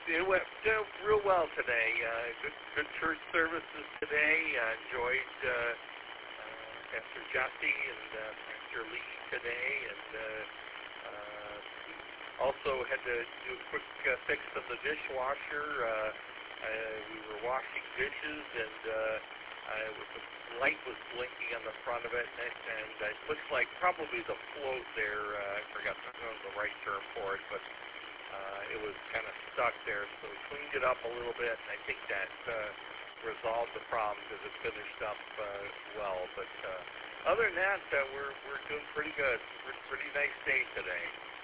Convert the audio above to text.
It went real well today. Good church services today. Enjoyed Pastor Jesse and Pastor Lee today, and also had to do a quick fix of the dishwasher. We were washing dishes, and the light was blinking on the front of it, and it looks like probably the float there. I forgot the right term for it, but it was kind of stuck there, so we cleaned it up a little bit, and I think that resolved the problem because it finished up well. But other than that, we're doing pretty good. Pretty nice day today.